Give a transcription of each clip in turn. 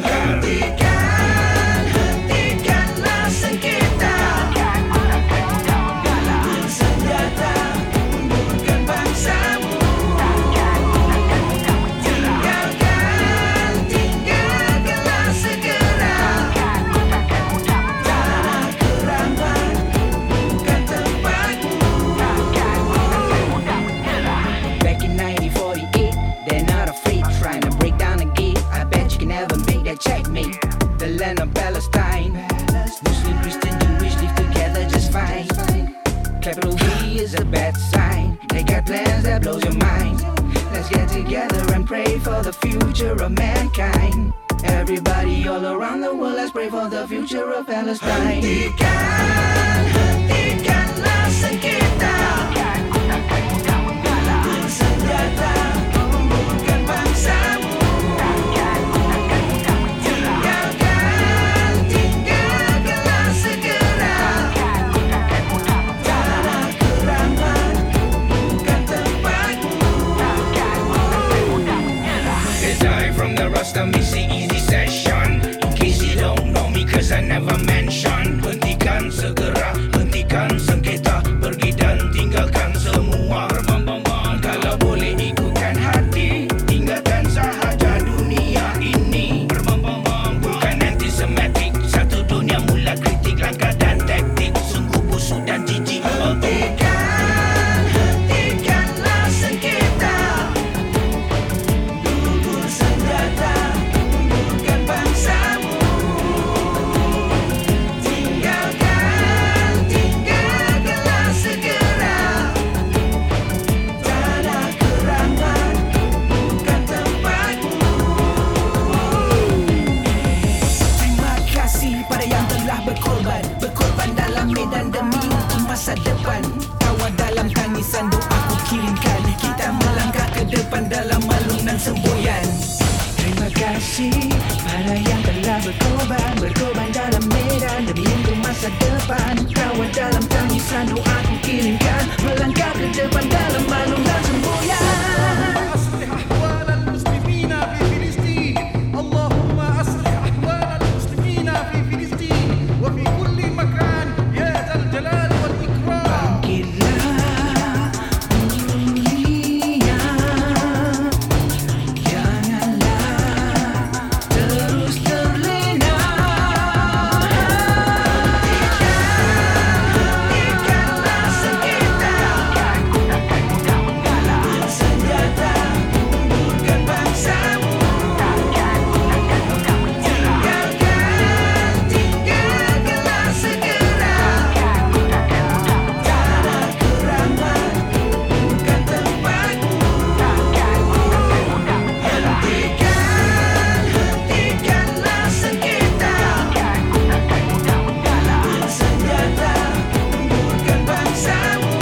bertengkar. Hentikanlah sengketa. Senjata, undurkan bangsamu. Tinggalkanlah segera. Tanah Keramban bukan tempatmu. Back in 1948, they're not afraid trying to break down the gate. I bet you can never make that checkmate. The land of Palestine, Muslim, Christian, Jewish live together just fine. Capital V is a bad sign. They got plans that blows your mind. Let's get together and pray for the future of mankind. Everybody all around the world, let's pray for the future of Palestine. Hentikanlah sengketa. Senjata, undurkan bangsamu. Tinggalkanlah segera. Tanah Keramban bukan tempatmu. It's I from the Rasta Missy Easy Session. In case you don't know me, cause I never mention. Hentikan segera, hentikan sengketa. Pergi dan tinggalkan semua perbambangan. Kalau boleh ikutkan hati, tinggalkan sahaja dunia ini. Berbambang bukan antisemitik. Satu dunia mula kritik langkah dan taktik. Sungguh busuk dan jijik. Hentikanlah sengketa. Gugur senjata, undurkan bangsamu. Tinggalkanlah segera. Tanah Keramban bukan tempatmu. Terima kasih pada yang telah berkorban dalam medan demi masa depan. Tawa dalam tangisan doaku kirimkan. Kita melangkah ke depan dalam malu dan semboyan. Terima kasih pada yang telah berkorban dalam medan demi untuk masa depan. Tawa dalam tangisan doaku kirimkan. Melangkah ke depan dalam malu dan semboyan. أصلح أحوال المسلمين في فلسطين اللهم أصلح أحوال المسلمين في فلسطين وفي كل مكان يا ذا الجلال والإكرام. Bangkitlah dunia, janganlah terus terlena. Hentikanlah sengketa. Senjata, undurkan bangsamu. Tinggalkanlah segera. Tanah Keramban bukan tempatmu. Hentikanlah sengketa. Senjata, undurkan bangsamu.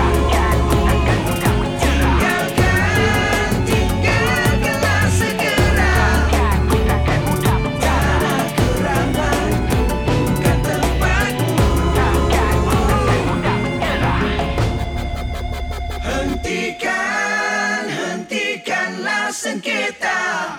Tinggalkanlah segera. Tanah Keramban bukan tempatmu. Hentikanlah sengketa.